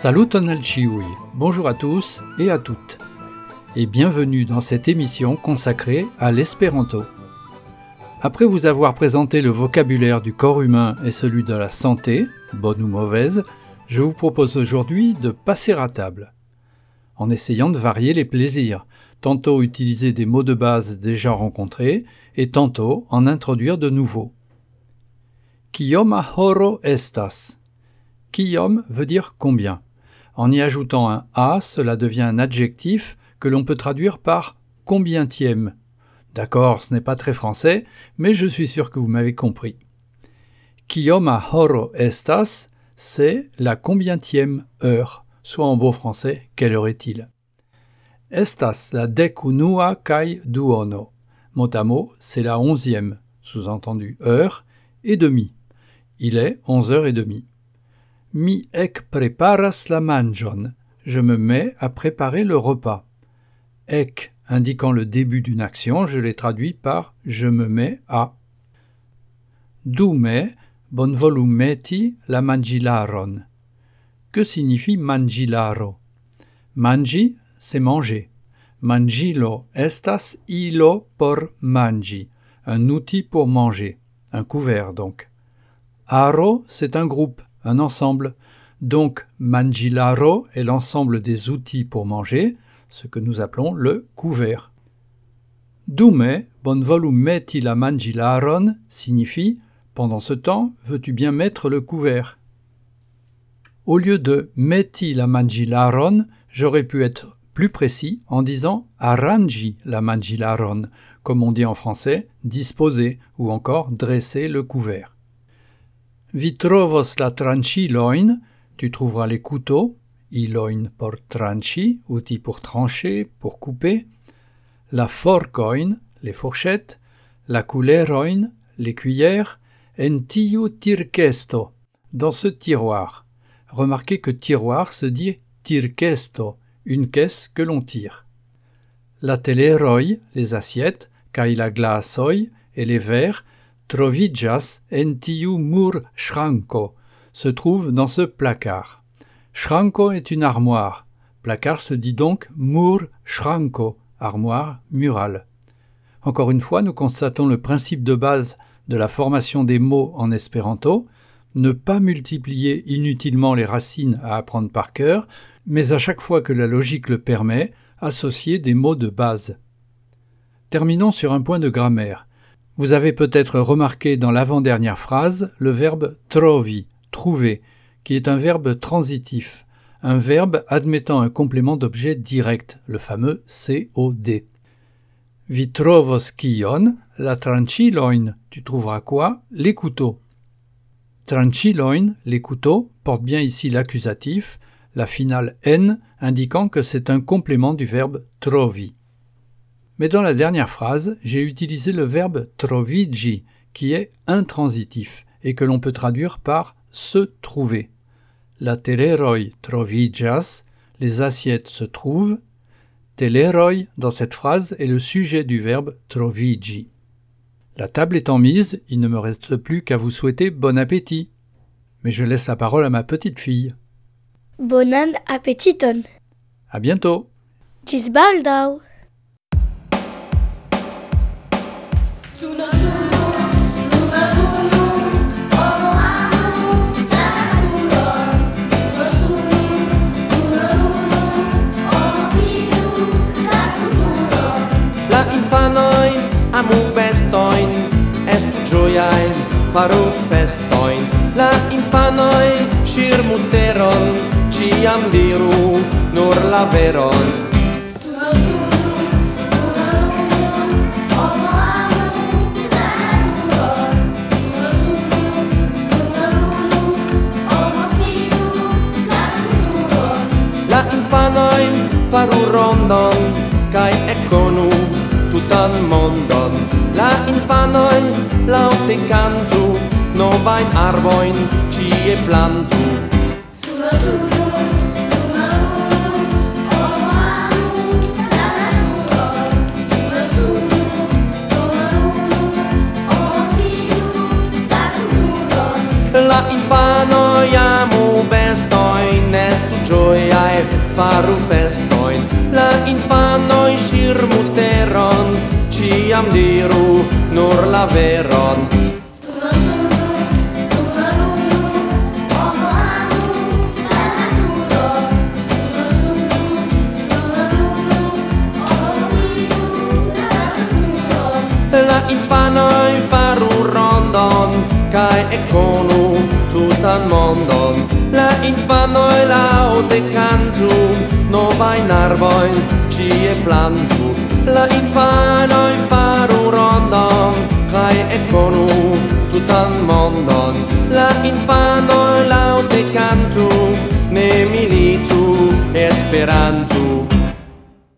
Saluton al ciui, bonjour à tous et à toutes, et bienvenue dans cette émission consacrée à l'espéranto. Après vous avoir présenté le vocabulaire du corps humain et celui de la santé, bonne ou mauvaise, je vous propose aujourd'hui de passer à table, en essayant de varier les plaisirs, tantôt utiliser des mots de base déjà rencontrés, et tantôt en introduire de nouveaux. Kioma horo estas. Kiom veut dire combien. En y ajoutant un a, cela devient un adjectif que l'on peut traduire par combientième. D'accord, ce n'est pas très français, mais je suis sûr que vous m'avez compris. Kioma horo estas, c'est la combientième heure, soit en beau français, quelle heure est-il? Estas la dekunua kai duono. Mot à mot, c'est la 11e, sous-entendu heure, et demie. Il est 11h30. Mi ek preparas la manjon. Je me mets à préparer le repas. Ek indiquant le début d'une action, je l'ai traduit par je me mets à. Dume bonvolu meti la mangilaron. Que signifie mangilaro? Mangi, c'est manger. Mangilo estas ilo por mangi, un outil pour manger, un couvert donc. Aro, c'est un groupe, un ensemble. Donc, mangilaro est l'ensemble des outils pour manger, ce que nous appelons le couvert. Dume bonvolu meti la mangilaron signifie « Pendant ce temps, veux-tu bien mettre le couvert ?» Au lieu de « meti la mangilaron », j'aurais pu être plus précis en disant « arrangi la mangilaron », comme on dit en français « disposer » ou encore « dresser le couvert ». Vi trovos la tranchiloin, tu trouveras les couteaux, iloin por tranchi, outil pour trancher, pour couper, la forcoin, les fourchettes, la culeroin, les cuillères, en tiu tirkesto, dans ce tiroir. Remarquez que tiroir se dit tirkesto, une caisse que l'on tire. La teleroi, les assiettes, kai la glasoi et les verres, trovidjas en tiu mur shranko, se trouve dans ce placard. Shranko est une armoire. Placard se dit donc mur shranko, armoire murale. Encore une fois, nous constatons le principe de base de la formation des mots en espéranto, ne pas multiplier inutilement les racines à apprendre par cœur, mais à chaque fois que la logique le permet, associer des mots de base. Terminons sur un point de grammaire. Vous avez peut-être remarqué dans l'avant-dernière phrase le verbe trovi, trouver, qui est un verbe transitif, un verbe admettant un complément d'objet direct, le fameux COD. Vi trovos kion, la tranchiloin, tu trouveras quoi? Les couteaux. Tranchiloin, les couteaux, porte bien ici l'accusatif, la finale N indiquant que c'est un complément du verbe trovi. Mais dans la dernière phrase, j'ai utilisé le verbe trovigi, qui est intransitif, et que l'on peut traduire par « se trouver ». La teleroi trovidjas, les assiettes se trouvent. Teleroi, dans cette phrase, est le sujet du verbe trovigi. La table étant mise, il ne me reste plus qu'à vous souhaiter bon appétit. Mais je laisse la parole à ma petite fille. Bonan appetiton. À bientôt. Gis baldau. Infanoj amu bestojn, estu ĝojaj, faru festojn. La infanoj ŝirmuteron ĉiam diru nur la veron. La infanoj faru rondon kaj ekkonu tutan mondon. La infanoj laŭte kantu, novajn arbojn ĉie plantu. La infanoj amu bestojn, estu faru festoin, la infanoi shirmuteron, ciam diru nur la veron. La infanoi faru rondon, kai ekonu tutan mondon. La infanoi laŭte kantu, novajn arbojn ĉie plantu. La infanoi faru rondon, kai ekonu tutan mondon. La infanoi laŭte kantu, ne militu Esperantu.